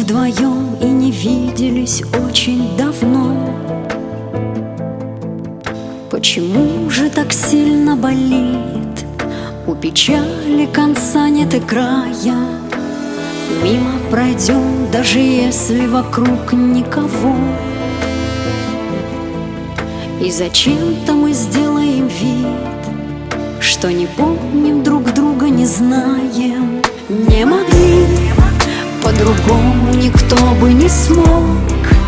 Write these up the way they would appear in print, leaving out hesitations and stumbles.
вдвоем и не виделись очень давно. Почему же так сильно болит? У печали конца нет и края. Мимо пройдем, даже если вокруг никого. И зачем-то мы сделаем вид, что не помним друг друга, не знаем. Не могли, по-другому никто бы не смог.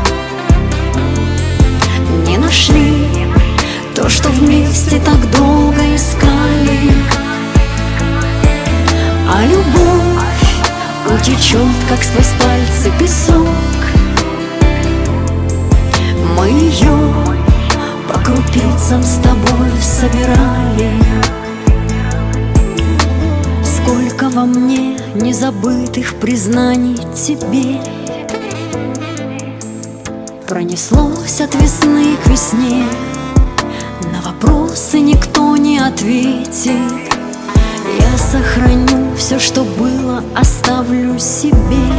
Не нашли то, что вместе так долго искали. А любовь утечет, как сквозь пальцы песок. Мы ее по крупицам с тобой собирали. Сколько во мне незабытых признаний тебе. Пронеслось от весны к весне, на вопросы никто не ответит. Я сохраню все, что было, оставлю себе.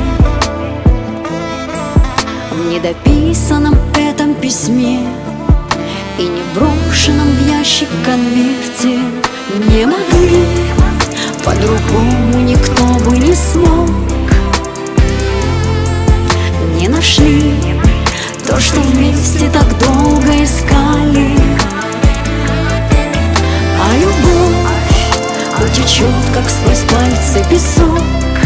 В недописанном этом письме и не брошенном в ящик конверте. Не могли, по-другому никто бы не смог. Не нашли то, что вместе так долго искали. А любовь утечет, как сквозь пальцы песок.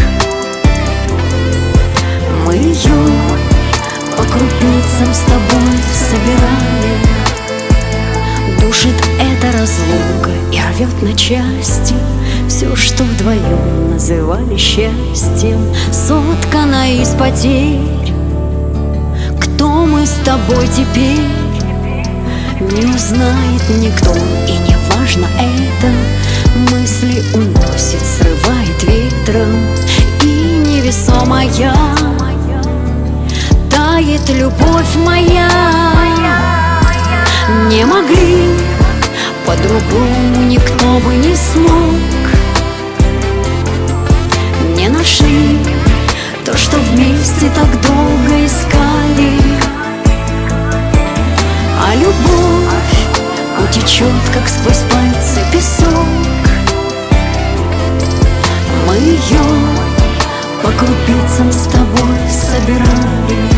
Мы ее по крупицам с тобой собирали. Душит эта разлука и рвет на части все, что вдвоем называли счастьем. Соткано из потерь. Кто мы с тобой теперь, не узнает никто, и не важно это. Мысли уносит, срывает ветром, и невесомая тает любовь моя. Не могли, по-другому никто бы не смог. Не нашли то, что вместе так долго искали. А любовь утечет, как сквозь пальцы песок. Мы ее по крупицам с тобой собирали.